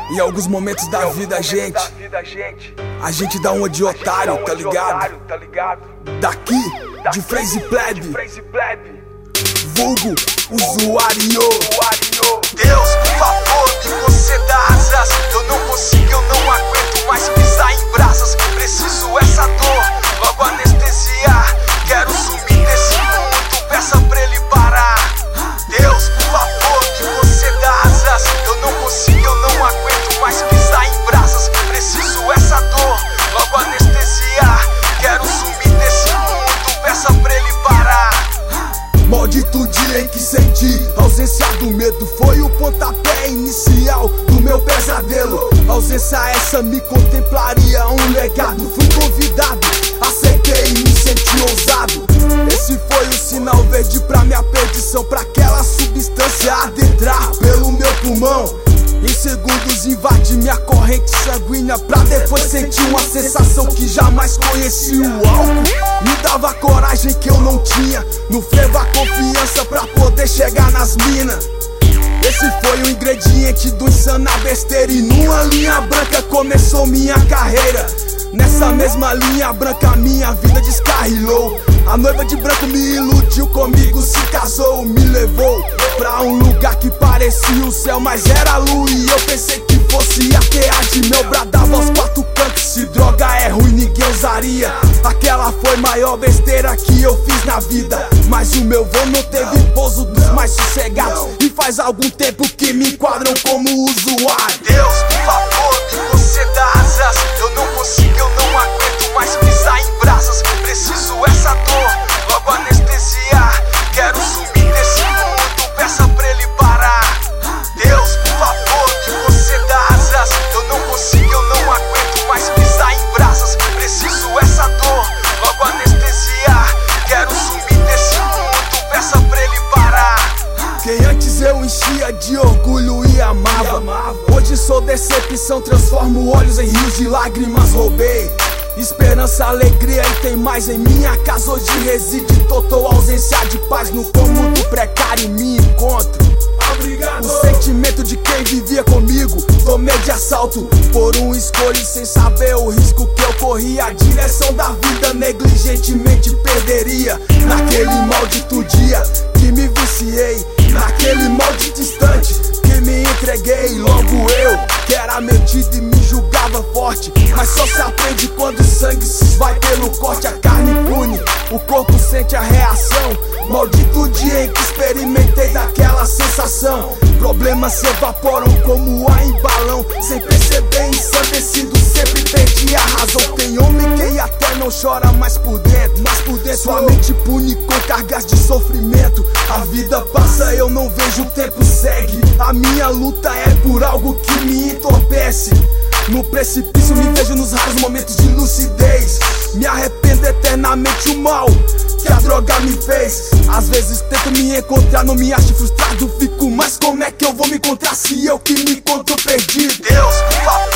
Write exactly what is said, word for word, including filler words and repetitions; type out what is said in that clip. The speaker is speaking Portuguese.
Em alguns momentos da vida, a gente A gente dá uma de otário, tá ligado? Daqui, de Phrase Plebe, vulgo usuário. Deus, por favor, me conceda asas. Eu não consigo, eu não aguento mais pisar em brasas. Preciso essa dor, logo anestesiar. Quero sumir desse mundo, peça pra ele parar. Deus, por favor, me conceda asas. Eu não consigo, eu não aguento mais pisar em brasas. Preciso essa dor, logo anestesiar. Quero sumir desse mundo, peça pra ele parar. Maldito dia em que senti a ausência do medo. Foi o pontapé inicial do meu pesadelo. A ausência essa me contemplaria um legado. Fui convidado, aceitei e me senti ousado. Esse foi o sinal verde pra minha perdição, pra aquela substância adentrar pelo meu pulmão. Em segundos invade minha corrente sanguínea, pra depois sentir uma sensação que jamais conheci. O álcool me dava coragem que eu não tinha, no frevo a confiança pra poder chegar nas minas. Esse foi o ingrediente do insana besteira, e numa linha branca começou minha carreira. Nessa mesma linha branca minha vida descarrilou. A noiva de branco me iludiu, comigo se casou. Me levou pra um lugar que parecia o céu, mas era a lua e eu pensei que fosse a teade. Meu bradava aos quatro cantos, se droga é ruim ninguém usaria. Aquela foi a maior besteira que eu fiz na vida, mas o meu voo não teve pouso dos mais sossegados. E faz algum tempo que me enquadram como usuário. Deus, por favor, me conceda asas. Eu não consigo, eu não aguento mais pisar em brasas. Preciso essa dor, logo anestesiar. Quero sumir desse mundo, peça pra ele parar. Deus, por favor, me conceda asas. Eu não consigo, eu não aguento mais pisar em brasas. Preciso essa dor, logo anestesiar. Quero sumir desse mundo, peça pra ele parar. Quem antes eu enchia de orgulho e amava, hoje sou decepção, transformo olhos em rios de lágrimas. Roubei esperança, alegria e tem mais em minha casa. Hoje reside total ausência de paz. No cômodo precário me encontro. Obrigado. O sentimento de quem vivia comigo, tomei de assalto por um escolha sem saber o risco que eu corria. A direção da vida negligentemente perderia. Naquele maldito dia que me viciei, naquele maldito instante que me entreguei. Logo eu, que era metido e me julgava forte, mas só se aprende quando o sangue se vai pelo corte. A carne pune, o corpo sente a reação. Maldito dia em que experimentei daquela sensação. Problemas se evaporam como ar em balão, sem perceber, ensandecido, sempre perdi a razão. Tem homem que até não chora mais por dentro, mas por dentro sua mente pune com cargas de sofrimento. A vida passa, eu não vejo, o tempo segue. A minha luta é por algo que me entorpece. No precipício me vejo nos raros momentos de lucidez. Me arrependo eternamente o mal que a droga me fez. Às vezes tento me encontrar, não me acho frustrado, fico, mas como é que eu vou me encontrar se eu que me encontro perdido? Deus, por favor,